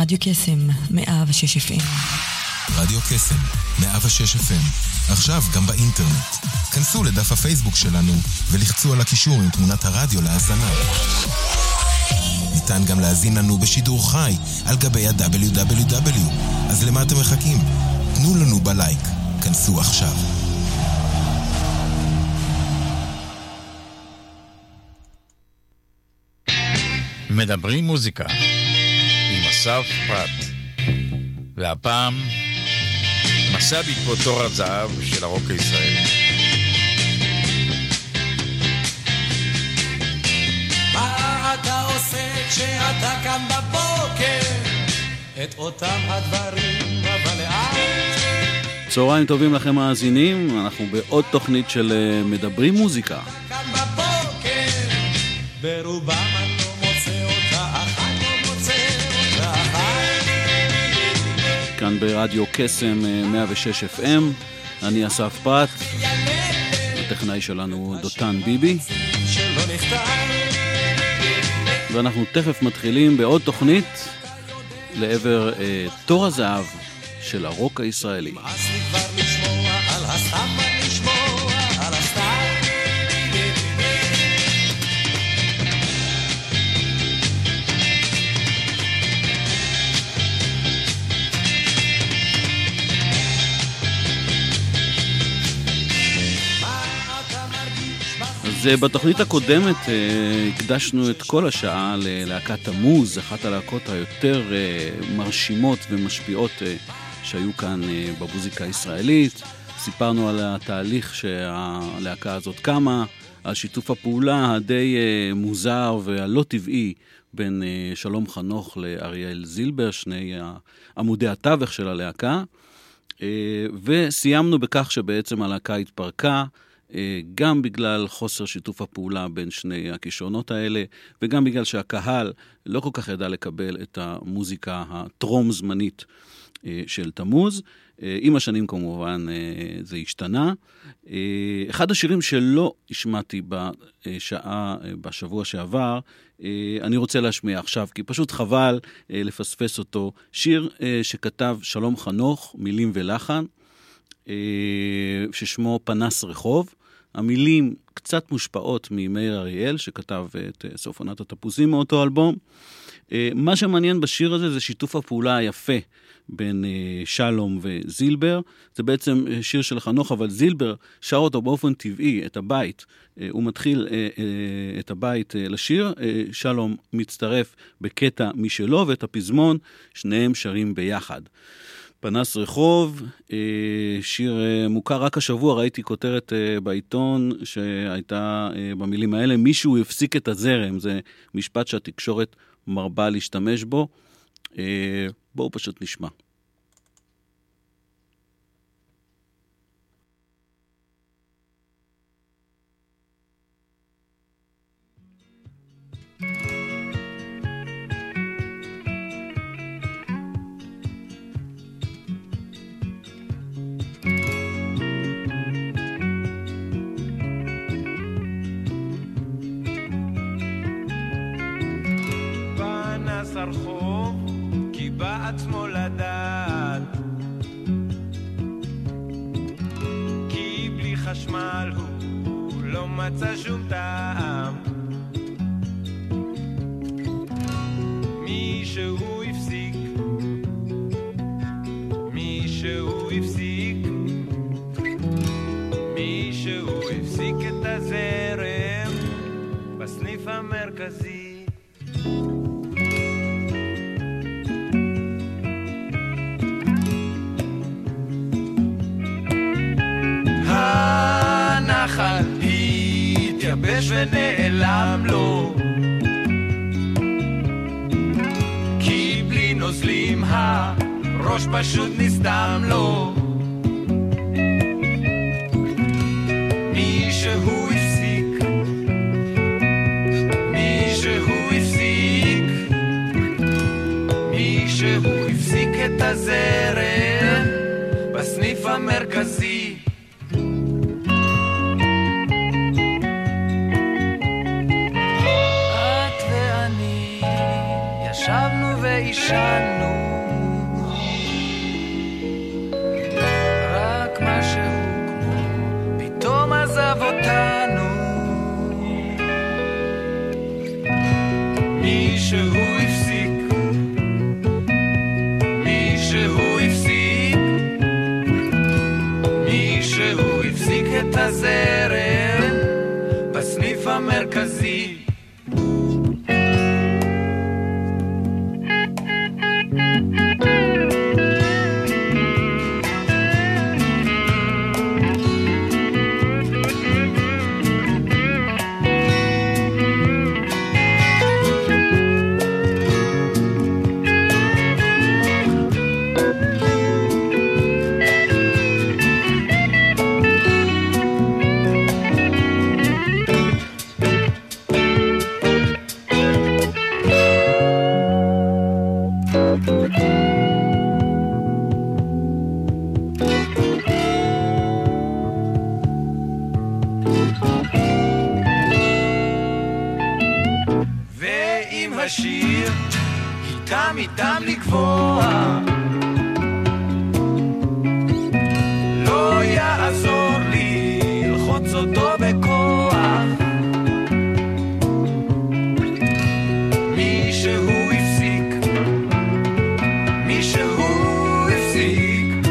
רדיו קסם 106 FM. רדיו קסם 106 FM, עכשיו גם באינטרנט. כנסו לדף הפייסבוק שלנו ולחצו על הקישור עם תמונת הרדיו להאזנה. ניתן גם להאזין לנו בשידור חי על גבי ה-www. אז למה אתם מחכים? תנו לנו בלייק. כנסו עכשיו. מדברים מוזיקה עם אסף פרט, והפעם מסע בעקבות תור הזהב של הרוק הישראלי. מה אתה עושה כשאתה קם בבוקר? את אותם הדברים אבל לאט. צהריים טובים לכם מאזינים, אנחנו בעוד תוכנית של מדברים מוזיקה. קם בבוקר ברובם אני לא מוצא אותה אחת, לא מוצא אותה אחת. כאן ברדיו קסם 106 FM, אני אסף פרט, הטכנאי שלנו דותן ביבי, ואנחנו תכף מתחילים בעוד תוכנית לעבר תור הזהב של הרוק הישראלי. אז לי כבר לשמוע על הסתם, לשמוע על הסתם. אז בתוכנית הקודמת הקדשנו את כל השעה ללהקת תמוז, אחת הלהקות היותר מרשימות ומשפיעות שהיו כאן במוזיקה הישראלית. סיפרנו על התהליך שהלהקה הזאת קמה, על שיתוף הפעולה הדי מוזר והלא טבעי בין שלום חנוך לאריאל זילבר, שני עמודי התווך של הלהקה, וסיימנו בכך שבעצם הלהקה התפרקה, גם בגלל חוסר שיתוף הפעולה בין שני הכישרונות האלה, וגם בגלל שהקהל לא כל כך ידע לקבל את המוזיקה הטרום זמנית של תמוז. עם השנים כמובן זה השתנה. אחד השירים שלא השמעתי בשבוע שעבר, אני רוצה להשמיע עכשיו, כי פשוט חבל לפספס אותו. שיר שכתב שלום חנוך, מילים ולחן, ששמו פנס רחוב. המילים קצת מושפעות ממאיר אריאל, שכתב את סוף עונת התפוזים מאותו אלבום. מה שמעניין בשיר הזה זה שיתוף הפעולה היפה בין שלום וזילבר. זה בעצם שיר של חנוך, אבל זילבר שר אותו באופן טבעי, את הבית. הוא מתחיל את הבית לשיר, שלום מצטרף בקטע משלו, ואת הפזמון שניהם שרים ביחד. פנס רחוב, שיר מוכר. רק השבוע ראיתי כותרת בעיתון שהייתה במילים האלה, מישהו הפסיק את הזרם. זה משפט שהתקשורת מרבה להשתמש בו. בואו פשוט נשמע. הרחוב כי בעצמו לדעת, כי בלי חשמל הוא לא מצא שום טעם. מישהו הפסיק, מישהו הפסיק, מישהו הפסיק את הזרם בסניף המרכזי. הנחל התייבש ונעלם לו, כי בלי נוזלים הראש פשוט נסתם לו. מישהו הפסיק, מישהו הפסיק, מישהו הפסיק את הזרם בסניף המרכזי. ישבנו וישנו מישהו הפסיק, מישהו הפסיק, מישהו הפסיק את הזרם בסניף המרכזי. השיר איתם איתם לגבוה, לא יעזור לי ללחוץ אותו בכוח. מישהו הפסיק, מישהו הפסיק,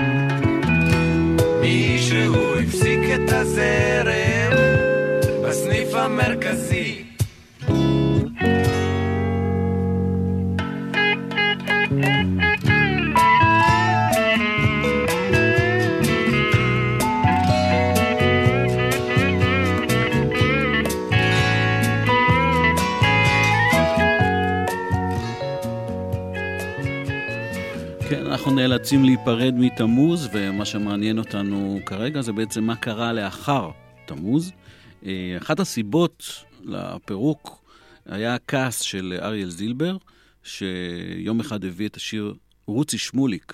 מישהו הפסיק את הזרם בסניף המרכזי. אנחנו נאלצים להיפרד מתמוז, ומה שמעניין אותנו כרגע זה בעצם מה קרה לאחר תמוז. אחת הסיבות לפירוק היה הכעס של אריאל זילבר, שיום אחד הביא את השיר רוצי שמוליק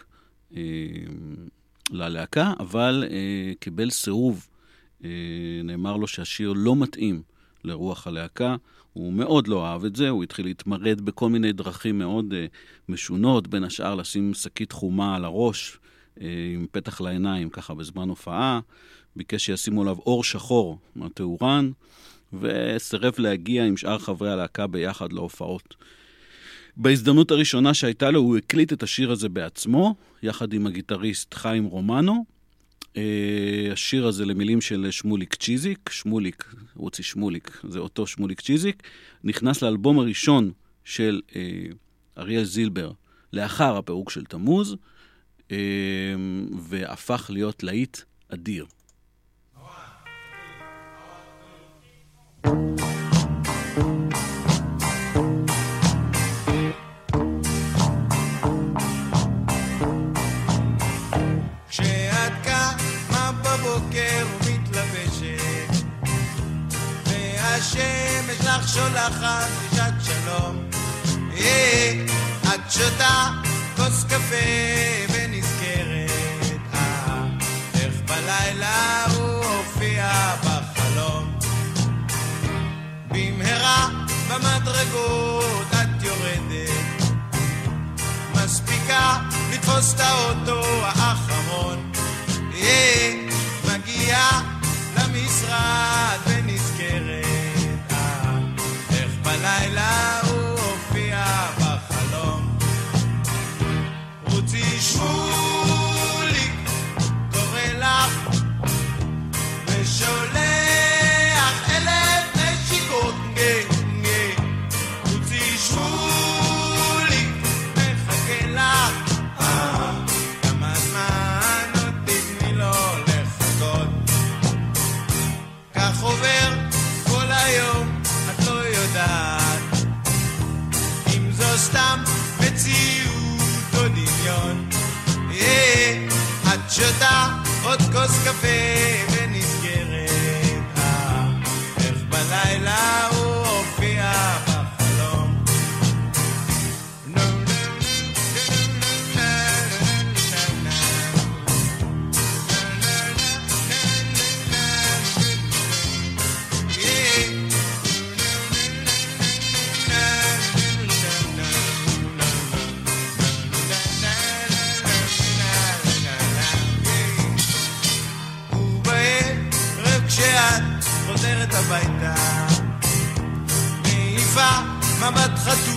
ללהקה, אבל קיבל סירוב. נאמר לו שהשיר לא מתאים לרוח הלהקה, הוא מאוד לא אהב את זה, הוא התחיל להתמרד בכל מיני דרכים מאוד משונות, בין השאר לשים שקית חומה על הראש, עם פתח לעיניים, ככה בזמן הופעה, ביקש שישימו עליו אור שחור מהתאורן, וסירב להגיע עם שאר חברי הלהקה ביחד להופעות. בהזדמנות הראשונה שהייתה לו, הוא הקליט את השיר הזה בעצמו, יחד עם הגיטריסט חיים רומנו. השיר הזה למילים של שמוליק צ'יזיק, שמוליק, רוצי שמוליק, זה אותו שמוליק צ'יזיק, נכנס לאלבום הראשון של אריאל זילבר, לאחר הפירוק של תמוז, והפך להיות להיט אדיר. השמש לך שולחת דרישת שלום, את שותה כוס קפה ונזכרת איך בלילה הוא הופיע בחלום. במהרה במדרגות את יורדת, מספיקה לתפוס את האוטו האחרון, מגיעה למשרד ונזכרת בלילה הוא הופיע בחלום. רוצי שמוליק קורא לך ושולח 1000 נשיקות, רוצי שמוליק מחכה לך, כמה זמן עוד תתני לו לחכות. כך עובר כל היום, את לא יודעת אם זו סתם מציאות או דמיון. את שותה עוד כוס קפה ונזכרת איך בלילה הוא הופיע בחלום. חוזרת הביתה, מעיפה מבט חתום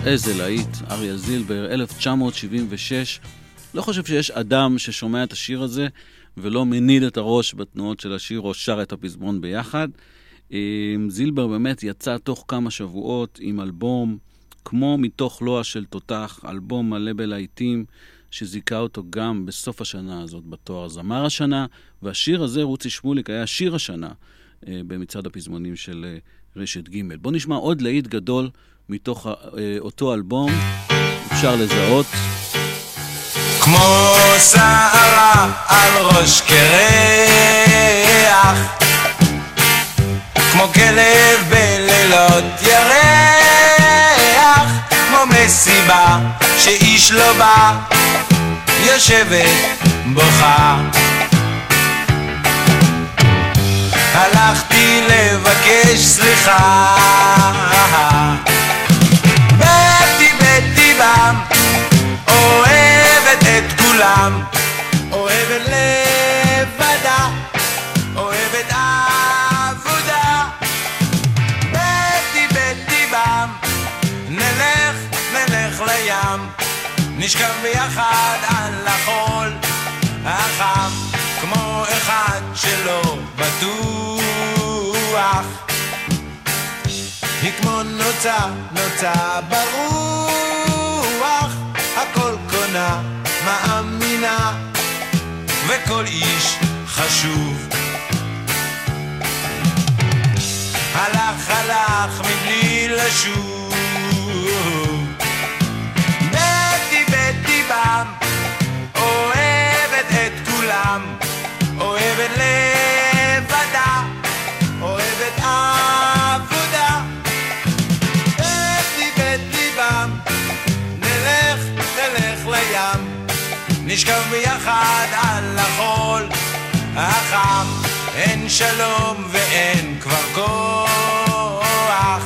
איזה להיט, אריה זילבר, 1976. לא חושב שיש אדם ששומע את השיר הזה ולא מניד את הראש בתנועות של השיר או שר את הפזמון ביחד. זילבר באמת יצא תוך כמה שבועות עם אלבום כמו מתוך לוע של תותח, אלבום מלא בלהיטים שזיכה אותו גם בסוף השנה הזאת בתואר זמר השנה, והשיר הזה, רוצי שמוליק, היה שיר השנה במצעד הפזמונים של רשת ג'. בוא נשמע עוד להיט גדול מתוך אותו אלבום, אפשר לזהות. כמו שערה על ראש קרח, כמו כלב בלילות ירח, כמו מסיבה שאיש לא בא, יושבת בוכה. הלכתי לבקש סליחה, בטי בם, אוהבת את כולם, אוהבת לבדה, אוהבת עבודה. בטי בם, נלך לים, נשכב ביחד על החול החם, כמו אחד שלא בטוח. היא כמו נוצה ברוח, הכל קונה, מאמינה, וכל איש חשוב. הלך מבלי לשוב. בטי בם, אוהבת את כולם, אוהבת לבדה, אוהבת עבודה. בטי בם, נלך לים, נשכב ביחד על החול החם. אין שלום ואין כבר כוח,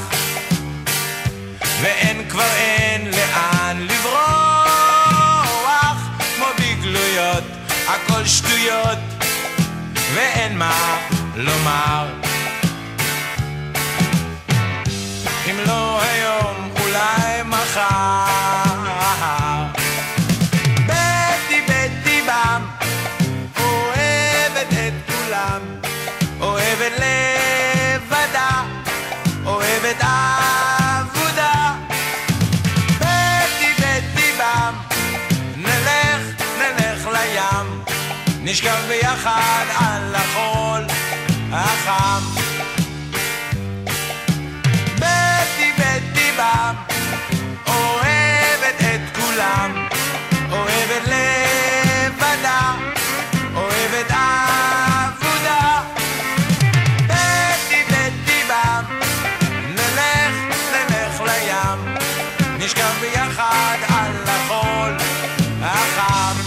ואין כבר אין לאן לברוח, כמו בגלויות הכל שטויות ואין מה לומר. אם לא היום אולי מחר. בטי בם, אוהבת את כולם, אוהבת לבדה, אוהבת עבודה. בטי בם, נלך לים, נשכב ביחד על החול החם. בטי בם, אוהבת את כולם, אוהבת לבדה, אוהבת עבודה. בטי בם, נלך לים, נשכב ביחד על החול החם.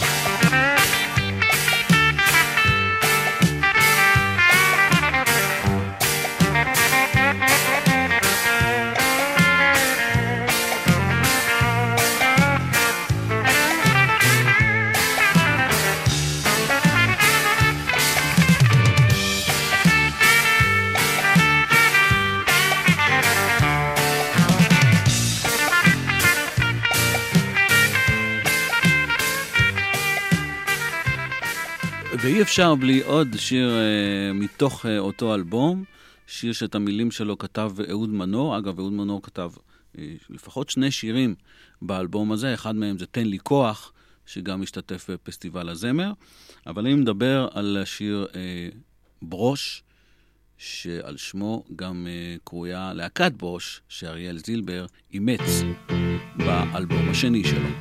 ואי אפשר בלי עוד שיר מתוך אותו אלבום, שיר שאת המילים שלו כתב אהוד מנור. אגב, אהוד מנור כתב לפחות 2 שירים באלבום הזה, אחד מהם זה תן לי כוח, שגם משתתף בפסטיבל הזמר. אבל אני מדבר על השיר ברוש, שעל שמו גם קרויה להקת ברוש, שאריאל זילבר אימץ באלבום השני שלו.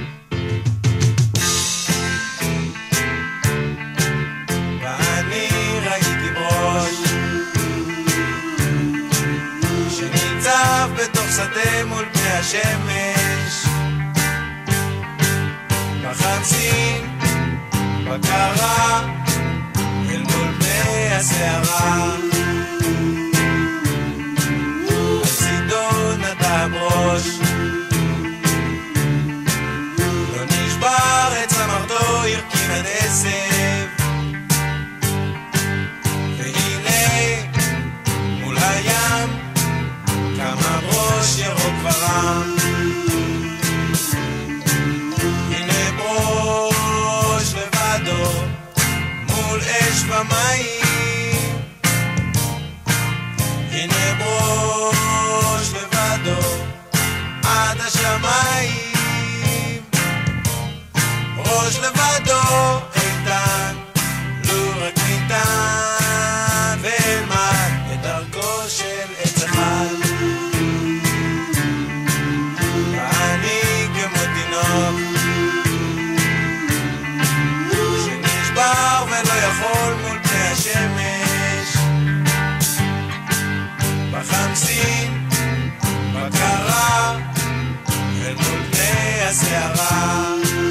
בתוך שדה מול פני השמש, בחצין, בקרה, אל מול פני הסערה. על צידו נטע ברוש, לא נשבר את צמרתו, ירקים עד עשב. והנה מול הים כמה ברוש ירוק ורם, השמיים, ראש לבדו איתן, לו רק ניתן, ואלמד את דרכו של עץ אחד. ואני כמו תינוק שנשבר ולא יכול מול פני השמש, בחמסין, בקרה, אל מול פני הסערה.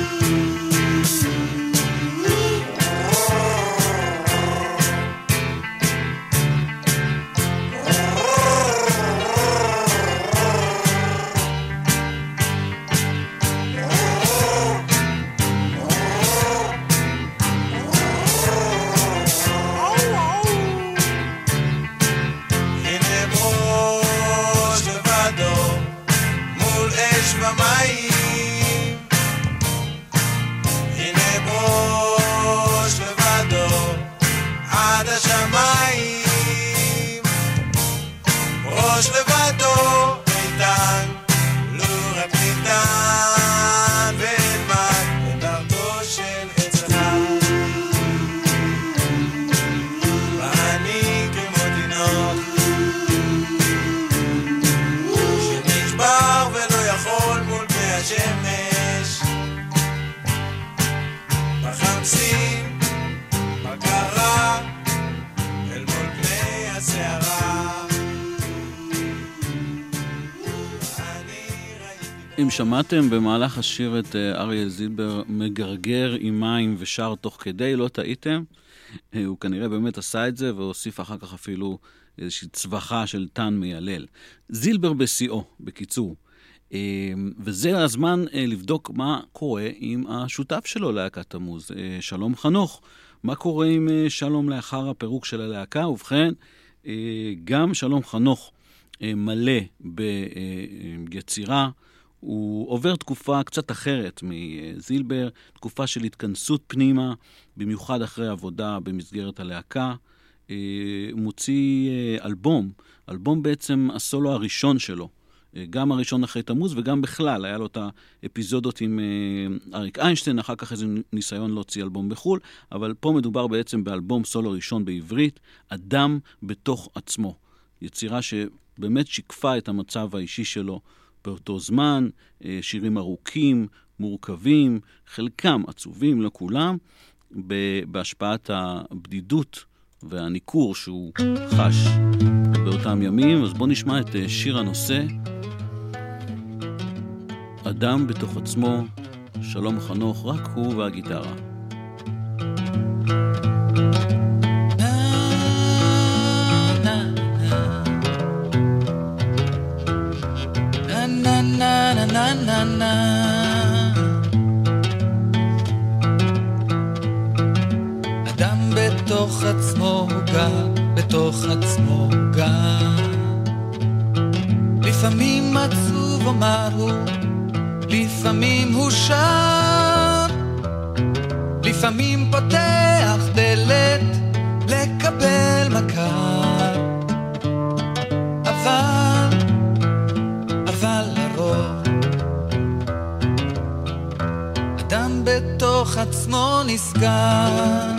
אם שמעתם במהלך השיר את אריאל זילבר מגרגר עם מים ושר תוך כדי, לא טעיתם. הוא כנראה באמת עשה את זה והוסיף אחר כך אפילו איזושהי צווחה של טן מיילל. זילבר בשיאו, בקיצור. וזה הזמן לבדוק מה קורה עם השותף שלו להקת תמוז, שלום חנוך. מה קורה עם שלום לאחר הפירוק של הלהקה? ובכן, גם שלום חנוך מלא ביצירה, הוא עובר תקופה קצת אחרת מזילבר, תקופה של התכנסות פנימה, במיוחד אחרי עבודה במסגרת הלהקה. הוא מוציא אלבום בעצם הסולו הראשון שלו, גם הראשון אחרי תמוז וגם בכלל, היה לו את האפיזודות עם אריק איינשטיין, אחר כך איזה ניסיון להוציא אלבום בחול, אבל פה מדובר בעצם באלבום סולו ראשון בעברית, אדם בתוך עצמו. יצירה שבאמת שיקפה את המצב האישי שלו באותו זמן, שירים ארוכים, מורכבים, חלקם עצובים, לא כולם, בהשפעת הבדידות והניקור שהוא חש באותם ימים. אז בוא נשמע את שיר הנושא, אדם בתוך עצמו, שלום חנוך, רק הוא והגיטרה. אדם בתוך עצמו גם, בתוך עצמו גם, לפעמים עצוב אומר הוא, לפעמים הוא שר, לפעמים פותח דלת לקבל מכר, אבל לרוב אדם בתוך עצמו נסגר.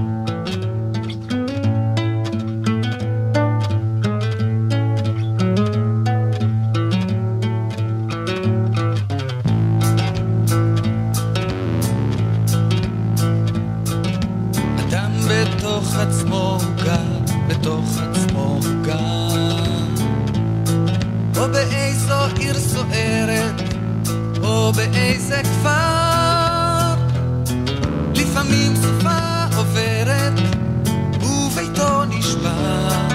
אדם בתוך עצמו גר, בתוך עצמו גר, או באיזו עיר סוערת, או באיזה כפר, לפעמים סופה עוברת וביתו נשבר,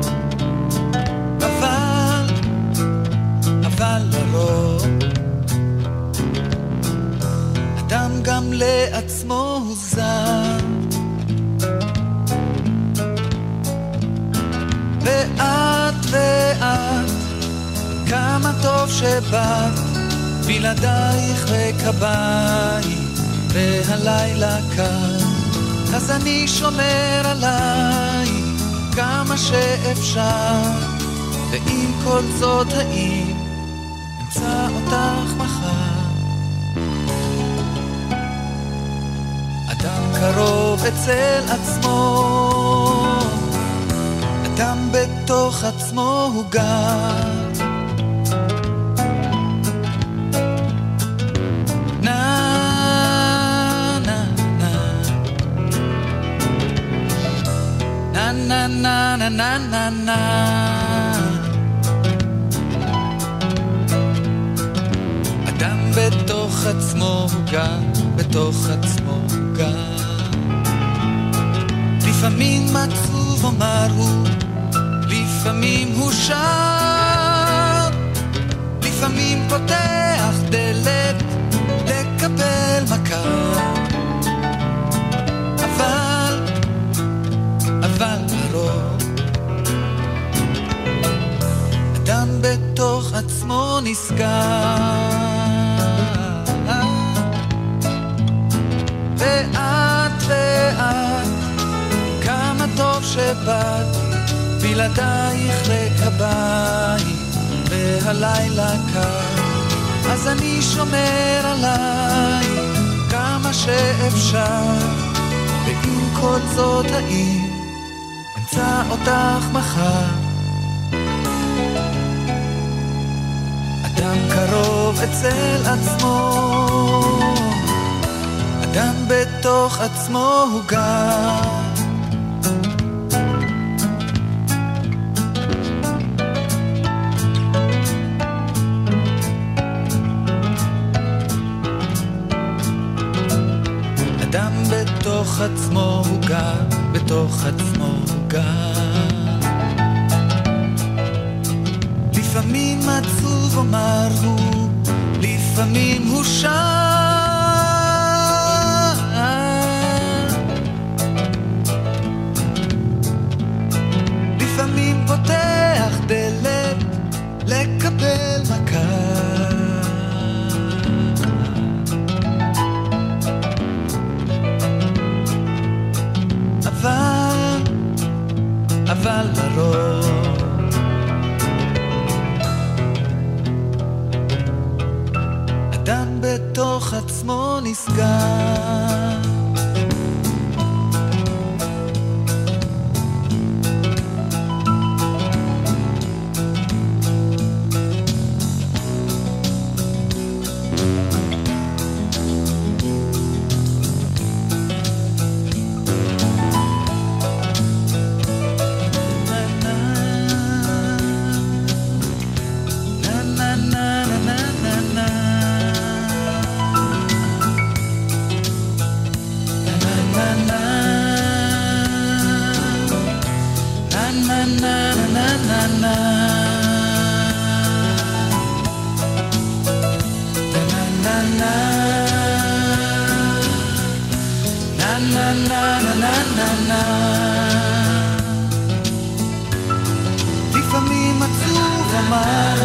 אבל לרוב אדם גם לעצמו הוא זר. ואת כמה טוב שבאת, בלעדייך וקביים והלילה כאן, אז אני שומר עליי כמה שאפשר. ועם כל זאת האם אמצא אותך מחר. אדם קרוב אצל עצמו, אדם בתוך עצמו הוא גר. na na na na na na אדם בתוך עצמו הוא גר, בתוך עצמו הוא גר. לפעמים עצוב אומר הוא, לפעמים הוא שר, לפעמים פותח דלת לקבל מכר. אבל הרוב אדם בתוך עצמו נסגר. ואת כמה טוב שבאת בלעדייך לקביים והלילה קר. אז אני שומר עלייך כמה שאפשר, ועם כל זאת האם אמצא אותך מחר. אדם קרוב אצל עצמו, אדם בתוך עצמו הוא גר. אדם בתוך עצמו הוא גר, בתוך עצמו הוא גר. לפעמים עצוב אומר הוא, לפעמים הוא שר. לפעמים פותח דלת לקבל מכר. אבל לרוב אדם בתוך עצמו נסגר. לפעמים עצוב אמר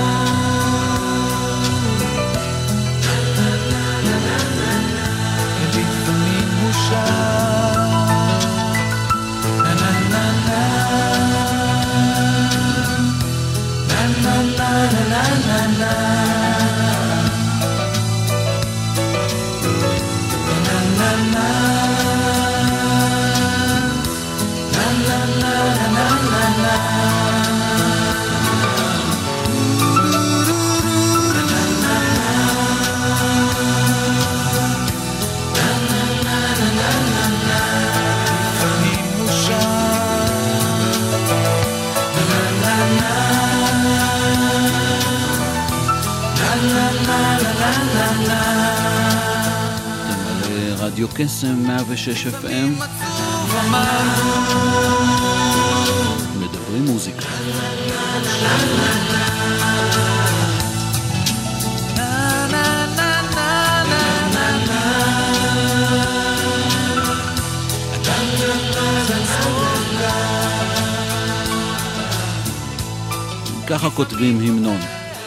ולפעמים הוא שר. נה נה נה נה נה נה נה נה נה רדיו קסם 106 FM, מדברים מוזיקה. ככה כותבים המנון.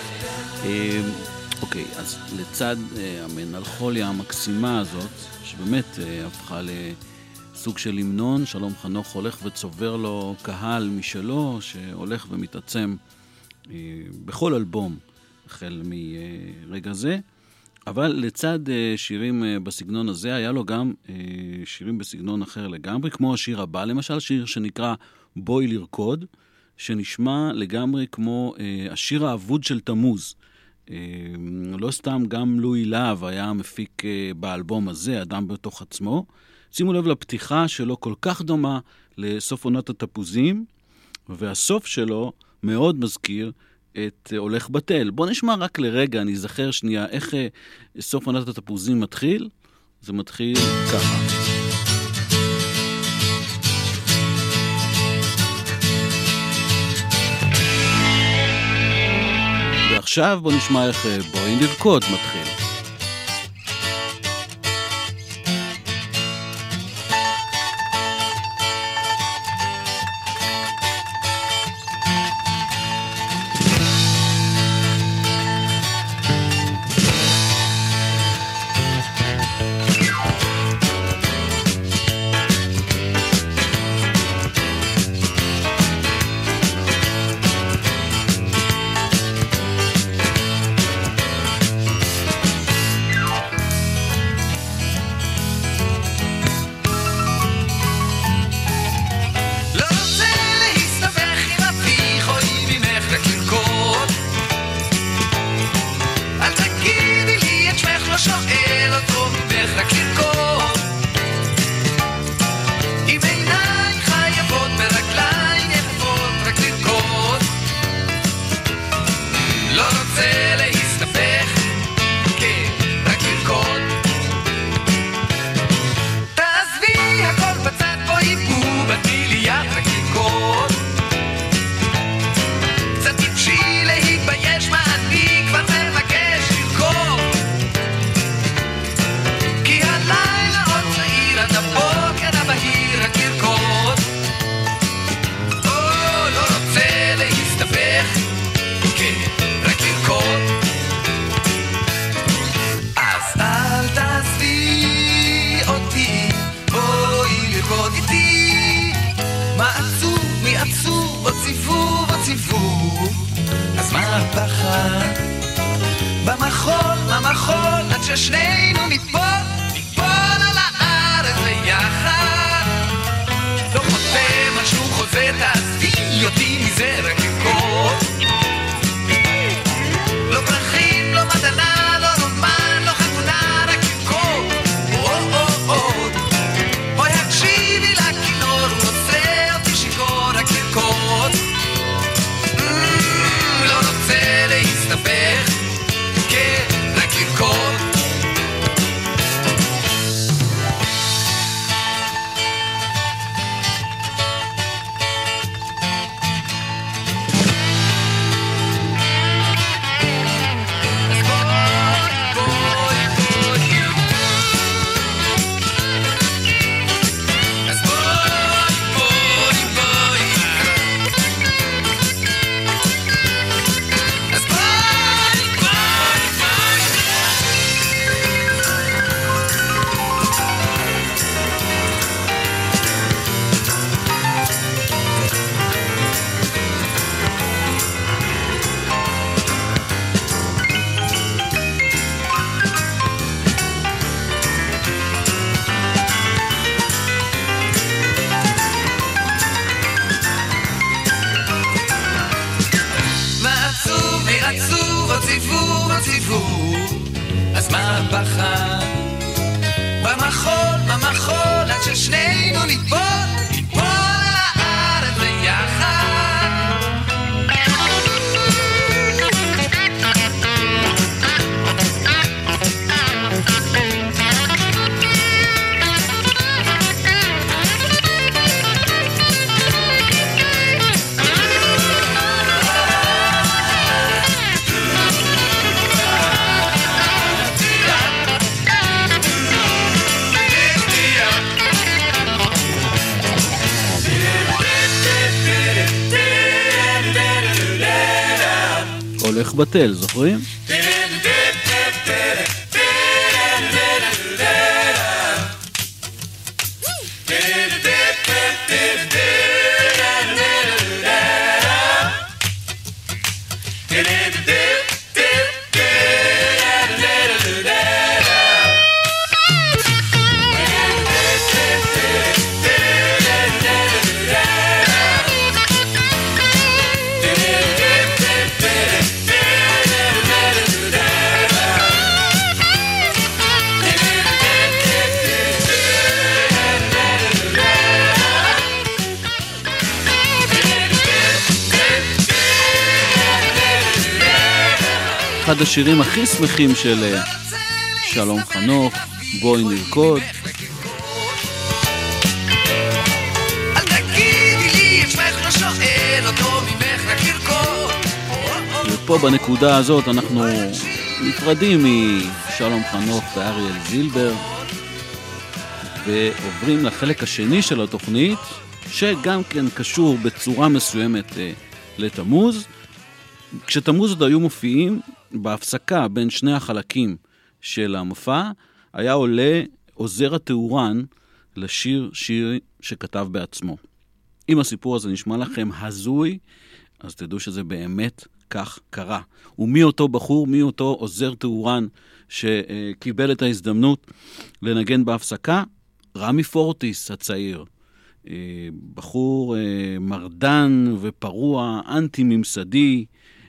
אוקיי, אז לצד המלנכוליה המקסימה הזאת, שבאמת הפכה לסוג של המנון, שלום חנוך הולך וצובר לו קהל משלו, שהולך ומתעצם בכל אלבום. החל מרגע זה. אבל לצד שירים בסגנון הזה, היה לו גם שירים בסגנון אחר לגמרי, כמו השיר הבא, למשל שיר שנקרא בואי לרקוד, שנשמע לגמרי כמו השיר האבוד של תמוז. לא סתם גם לואי להב היה מפיק באלבום הזה, אדם בתוך עצמו. שימו לב לפתיחה שלו כל כך דומה לסוף עונת התפוזים, והסוף שלו מאוד מזכיר את הולך בטל. בוא נשמע רק לרגע, אני זכר שנייה איך סוף עונת התפוזים מתחיל. זה מתחיל ככה. ועכשיו בוא נשמע איך בואי נרקוד מתחיל. במחול עד ששנינו ניפול על הארץ ביחד. לא חותם עד שהוא חוזה, תעזבי אותי מזה רק לקרות. לא פרחים, לא מתנה, לא רומן, לא חתונה, רק לקרות. בואי הקשיבי לכינור, הוא רוצה אותי שיכור, רק לקרות. לא רוצה להסתבך, כן, רק לקרות. אז מה הפחד? במחול עד ששנינו ניפול על הארץ ביחד. הולך בטל, זוכרים? אחד השירים הכי שמחים של שלום חנוך, בואי נרקוד. אל תגידי לי את שמך, לא שואל אותו ממך, רק לרקוד. ופה בנקודה הזאת אנחנו נפרדים משלום חנוך ואריאל זילבר ועוברים לחלק השני של התוכנית, שגם כן קשור בצורה מסוימת לתמוז. כשתמוז עוד היו מופיעים, בהפסקה בין שני החלקים של המופע, היה עולה עוזר התאורן לשיר שיר שכתב בעצמו. אם הסיפור הזה נשמע לכם הזוי, אז תדעו שזה באמת כך קרה. ומי אותו בחור, מי אותו עוזר תאורן שקיבל את ההזדמנות לנגן בהפסקה? רמי פורטיס הצעיר. בחור מרדן ופרוע, אנטי ממסדי,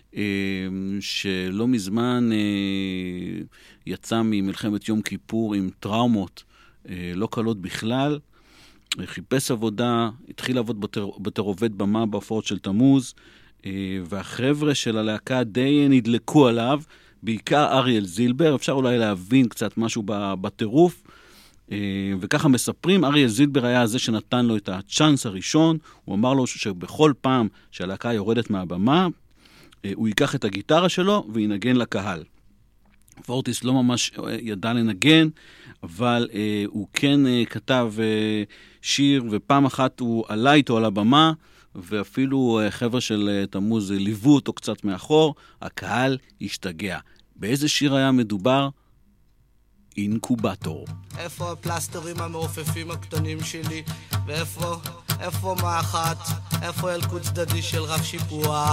שלא מזמן יצא ממלחמת יום כיפור עם טראומות לא קלות בכלל, חיפש עבודה, התחיל לעבוד בתור עובד במה בהופעות של תמוז, והחבר'ה של הלהקה די נדלקו עליו, בעיקר אריאל זילבר. אפשר אולי להבין קצת משהו בטירוף, וככה מספרים, אריאל זילבר היה זה שנתן לו את הצ'אנס הראשון. הוא אמר לו שבכל פעם שהלהקה יורדת מהבמה, הוא ייקח את הגיטרה שלו וינגן לקהל. פורטיס לא ממש ידע לנגן, אבל הוא כן כתב שיר, ופעם אחת הוא עלה איתו על הבמה, ואפילו חבר'ה של תמוז ליוו אותו קצת מאחור, הקהל השתגע. באיזה שיר היה מדובר? אינקובטור. איפה הפלסטרים המעופפים הקטנים שלי? ואיפה מאחת? איפה ילקוט צדדי של רב שיפוע?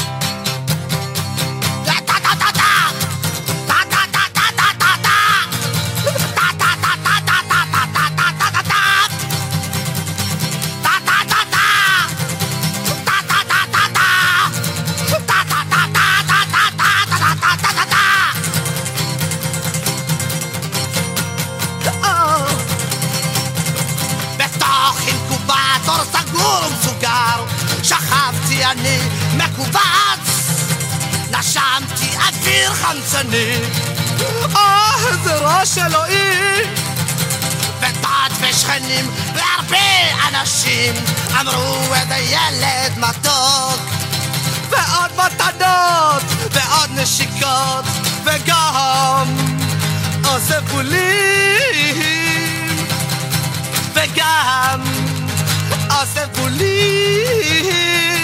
שכבתי אני מקובץ, נשמתי אוויר חמצני, איזה ראש אלוהים. ודוד ושכנים והרבה אנשים אמרו איזה ילד מתוק, ועוד מתנות ועוד נשיקות, וגם עושה בולים, וגם עושה בולים.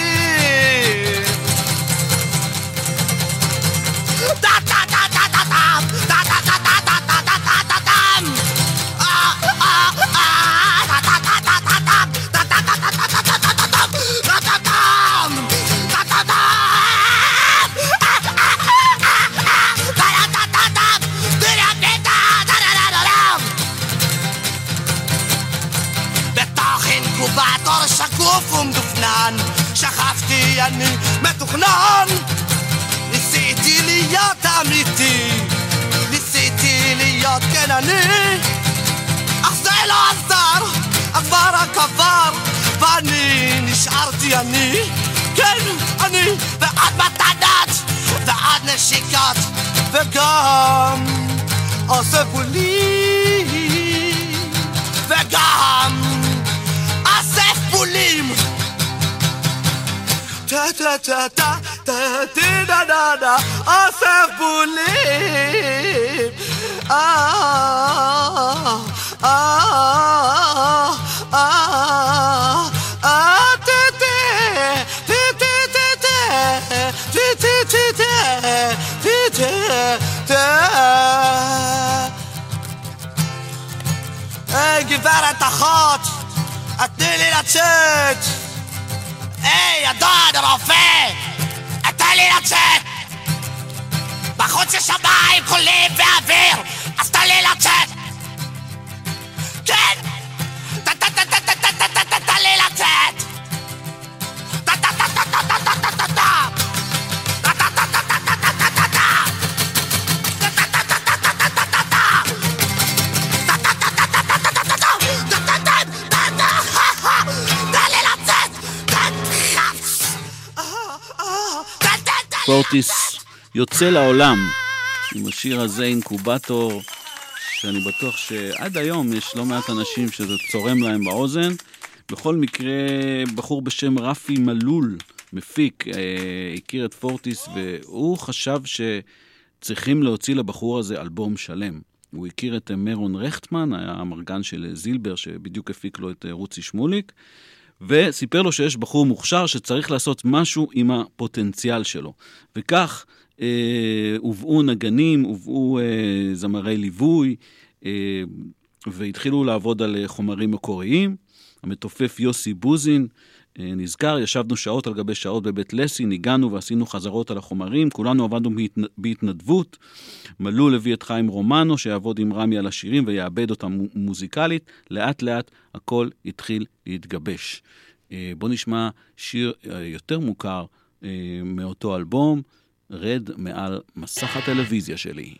אינקובטור שקוף ומדופנן, שכבתי אני מתוכנן. ניסיתי להיות אמיתי, ניסיתי להיות כן אני, אך זה לא עזר, עבר רק עבר, ואני נשארתי אני, כן אני. ועד מתנות ועד נשיקות, וגם עושה בולים, וגם אסף בולים. טה טה טה טה טה טה טה טה טה אסף בולים. היי גברת אחות, תני לי לצאת. היי אדון רופא, תן לי לצאת. בחוץ יש שמיים כחולים ואוויר, אז תן לי לצאת. כן, תן לי לצאת. פורטיס יוצא לעולם עם השיר הזה אינקובטור, שאני בטוח שעד היום יש לא מעט אנשים שזה צורם להם באוזן. בכל מקרה, בחור בשם רפי מלול, מפיק, הכיר את פורטיס, והוא חשב שצריכים להוציא לבחור הזה אלבום שלם. הוא הכיר את מרון רכטמן, היה המרגן של זילבר, שבדיוק הפיק לו את רוצי שמוליק, וסיפר לו שיש בחור מוכשר שצריך לעשות משהו עם הפוטנציאל שלו. וכך הובאו נגנים, הובאו זמרי ליווי, והתחילו לעבוד על חומרים מקוריים. המתופף יוסי בוזין נזכר, ישבנו שעות על גבי שעות בבית לסין, ניגענו ועשינו חזרות על החומרים, כולנו עבדנו בהתנדבות. מלול הביא את חיים רומנו שיעבוד עם רמי על השירים ויעבד אותם מוזיקלית. לאט לאט הכל התחיל להתגבש. בוא נשמע שיר יותר מוכר מאותו אלבום, רד מעל מסך הטלוויזיה שלי.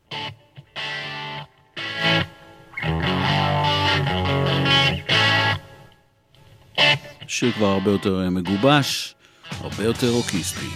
שיר כבר הרבה יותר מגובש, הרבה יותר רוקיסטי.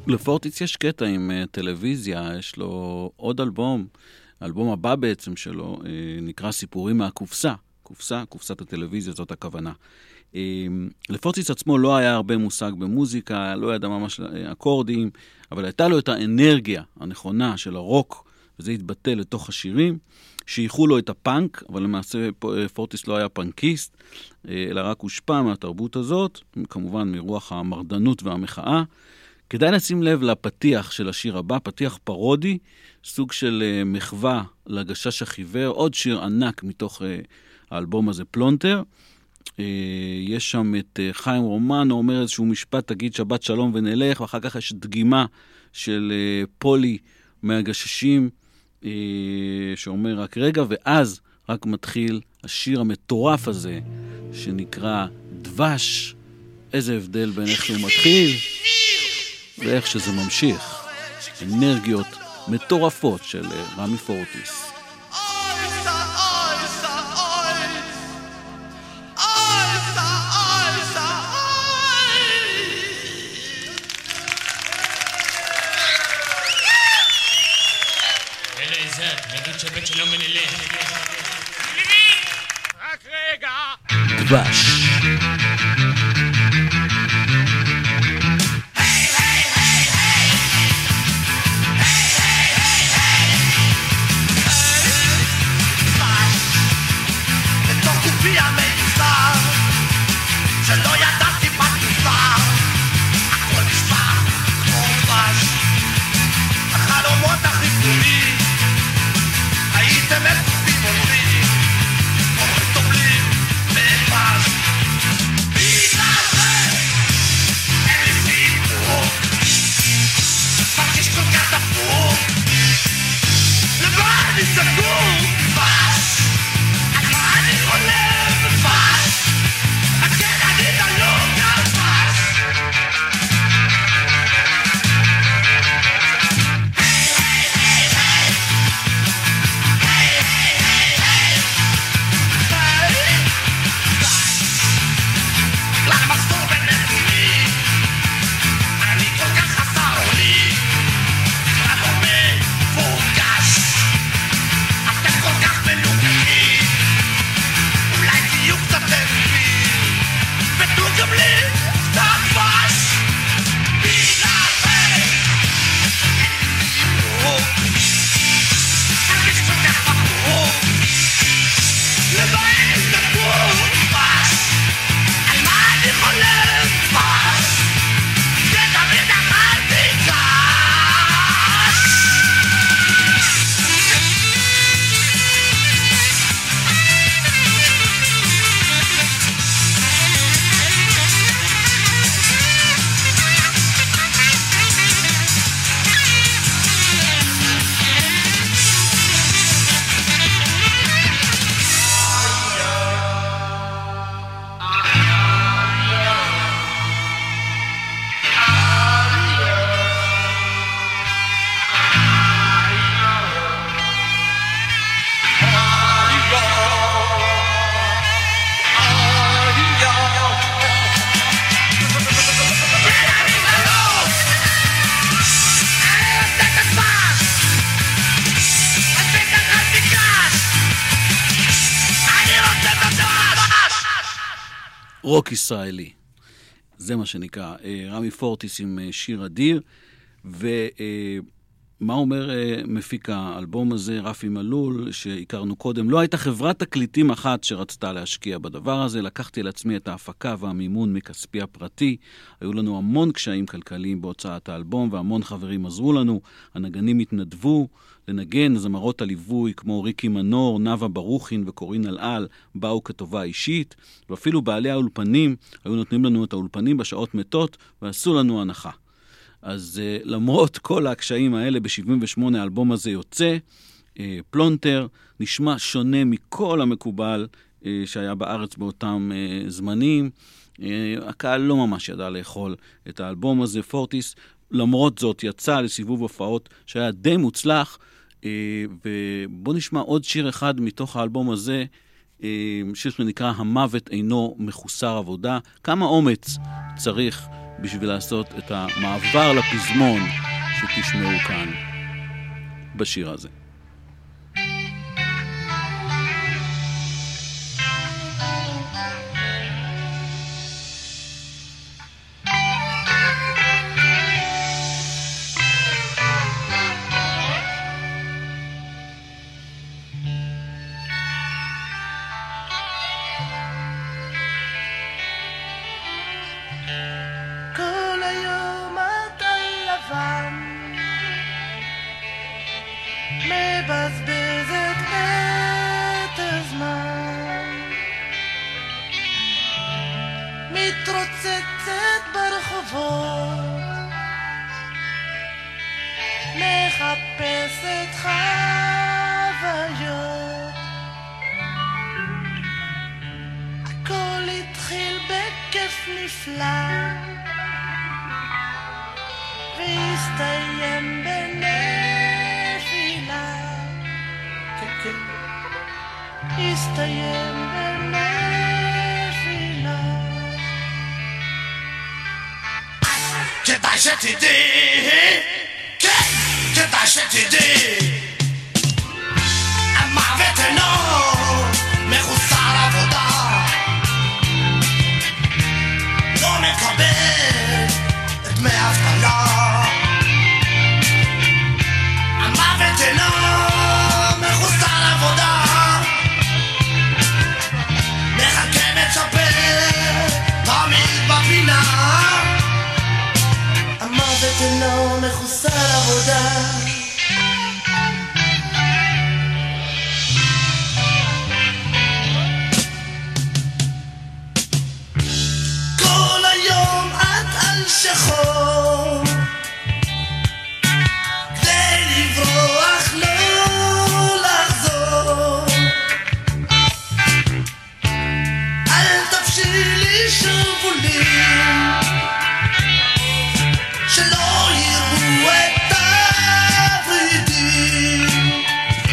לפורטיס יש קטע עם טלוויזיה, יש לו עוד אלבום, האלבום הבא בעצם שלו, נקרא סיפורים מהקופסה, קופסת הטלוויזיה, זאת הכוונה. לפורטיס עצמו לא היה הרבה מושג במוזיקה, לא ידע ממש אקורדים, אבל הייתה לו את האנרגיה הנכונה של הרוק, וזה התבטא לתוך השירים, שייכו לו את הפאנק, אבל למעשה פורטיס לא היה פאנקיסט, אלא רק הושפע מהתרבות הזאת, כמובן מרוח המרדנות והמחאה. כדאי לשים לב לפתיח של השיר הבא, פתיח פרודי, סוג של מחווה לגשש החיוור, עוד שיר ענק מתוך האלבום הזה, פלונטר. יש שם את חיים רומנו, אומר איזשהו משפט, תגיד שבת שלום ונלך, ואחר כך יש דגימה של פולי מהגששים, שאומר רק רגע, ואז רק מתחיל השיר המטורף הזה, שנקרא דבש. איזה הבדל בין איך שהוא מתחיל ואיך שזה ממשיך. אנרגיות מטורפות של רמי פורטיס. שבת שלום ונלך. רק רגע. דבש. בתוך גופי המיוסר, שלא ידעתי מה תוסר, הכל נשמע כמו דבש. החלומות הכי גדולים הייתם מקופים הולכים, אוכל טובלים בדבש. בגלל זה אין לי סיפוק, מרגיש כל כך דפוק, לבד אני סגור דבש. על מה אני חולם דבש, רק כן אני דלוק על דבש. רוק ישראלי, זה מה שנקרא, רמי פורטיס עם שיר אדיר, ומה אומר מפיק האלבום הזה, רפי מלול, שהכרנו קודם, לא הייתה חברת תקליטים אחת שרצתה להשקיע בדבר הזה, לקחתי לעצמי את ההפקה והמימון מכספי הפרטי, היו לנו המון קשיים כלכליים בהוצאת האלבום, והמון חברים עזרו לנו, הנגנים התנדבו לנגן, זמרות הליווי כמו ריקי מנור, נווה ברוכין וקורין אלעל באו כטובה אישית, ואפילו בעלי האולפנים היו נותנים לנו את האולפנים בשעות מתות ועשו לנו הנחה. אז למרות כל הקשיים האלה, ב-78 האלבום הזה יוצא, פלונטר נשמע שונה מכל המקובל שהיה בארץ באותם זמנים. הקהל לא ממש ידע לאכול את האלבום הזה. פורטיס למרות זאת יצא לסיבוב הופעות שהיה די מוצלח, ובוא נשמע עוד שיר אחד מתוך האלבום הזה, שיר שנקרא המוות אינו מחוסר עבודה. כמה אומץ צריך בשביל לעשות את המעבר לפזמון שתשמעו כאן בשיר הזה. מתרוצצת ברחובות, מחפשת חוויות. הכל התחיל בכיף נפלא והסתיים בנפילה. הסתיים בנפילה. כדאי שתדעי, כן, כדאי שתדעי, המוות אינו מחוסר עבודה, לא מקבל את דמי האבטלה. המוות אינו מחוסר עבודה, מחכה מצפה תמיד בפינה. המוות אינו מחוסר עבודה. כל היום את על שחור כדי לברוח לא לחזור. אל תפשילי שובולים שלא יראו את הורידים.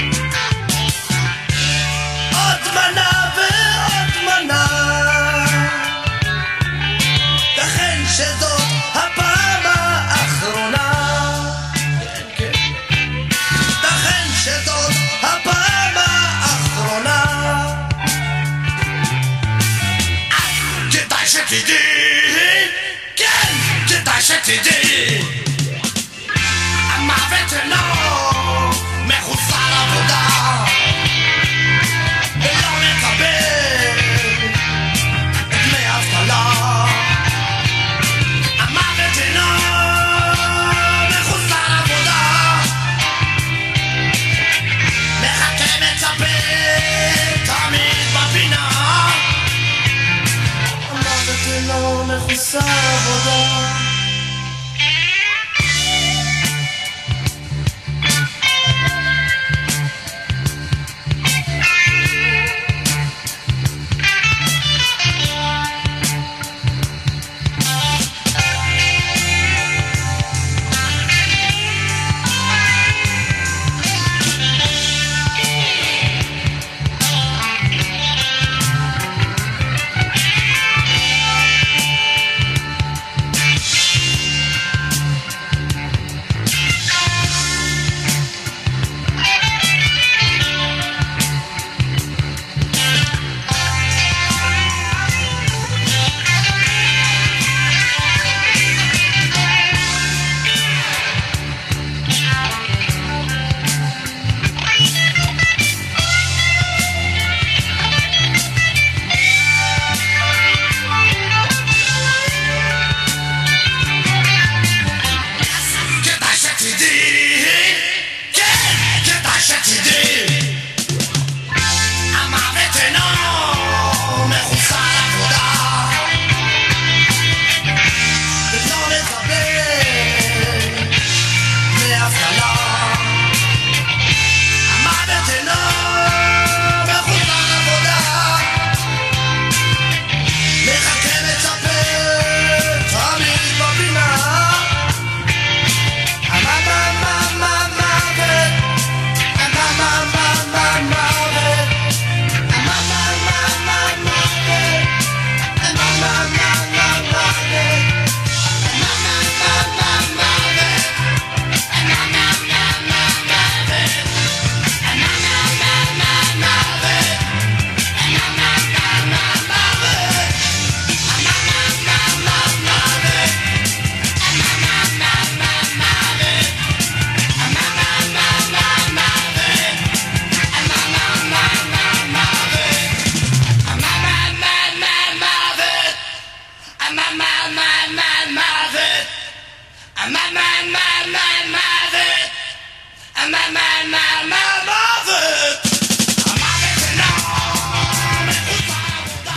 עוד מנה ועוד מנה, תכן שזאת הפעם האחרונה. תכן שזאת הפעם האחרונה. כדאי שתדעי, כן, כדאי שתדעי, המוות אינו מחוסר עבודה, ולא מקבל את דמי האבטלה. המוות אינו מחוסר עבודה, מחכה מצפה תמיד בפינה. המוות אינו מחוסר עבודה.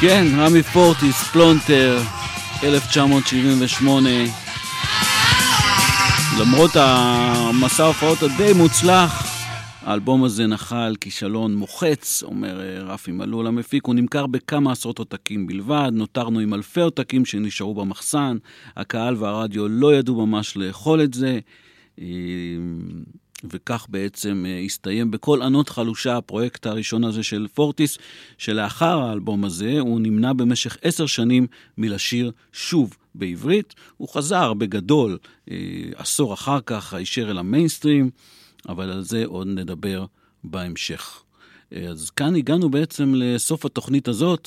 כן, רמי פורטיס, פלונטר, 1978. למרות המסע ההופעות הדי מוצלח, האלבום הזה נחל כישלון מוחץ, אומר רפי מלול המפיק. הוא נמכר בכמה עשרות עותקים בלבד, נותרנו עם אלפי עותקים שנשארו במחסן, הקהל והרדיו לא ידעו ממש לאכול את זה, וכך בעצם הסתיים בכל ענות חלושה הפרויקט הראשון הזה של פורטיס, שלאחר האלבום הזה הוא נמנע במשך 10 שנים מלשיר שוב בעברית. הוא חזר בגדול עשור אחר כך, הישר אל המיינסטרים, אבל על זה עוד נדבר בהמשך. אז כאן הגענו בעצם לסוף התוכנית הזאת.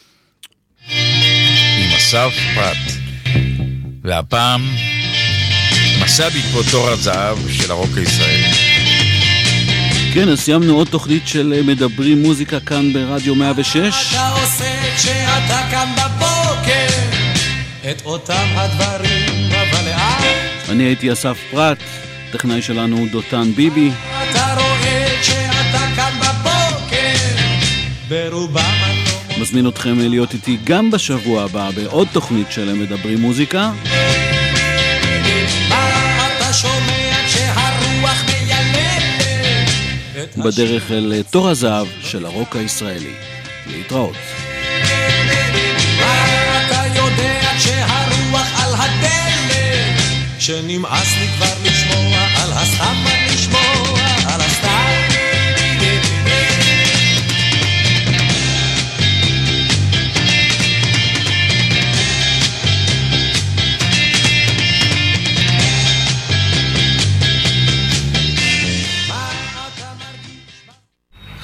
עם אסף פרט. והפעם מסע בעקבות תור הזהב של הרוק הישראלי. כן, אז סיימנו עוד תוכנית של מדברים מוזיקה כאן ברדיו 106. אתה עושה כשאתה קם בבוקר את אותם הדברים, אבל לאט אני הייתי אסף פרט, טכנאי שלנו דותן ביבי. אתה רואה כשאתה קם בבוקר ברובם מזמין אתכם להיות איתי גם בשבוע הבא בעוד תוכנית של מדברים מוזיקה. אתה שומע כשהרוח מיילדת בדרך אל תור הזהב של הרוק הישראלי. להתראות. אתה יודע כשהרוח על הדלת שנמאס לי כבר לשמוע על הסתם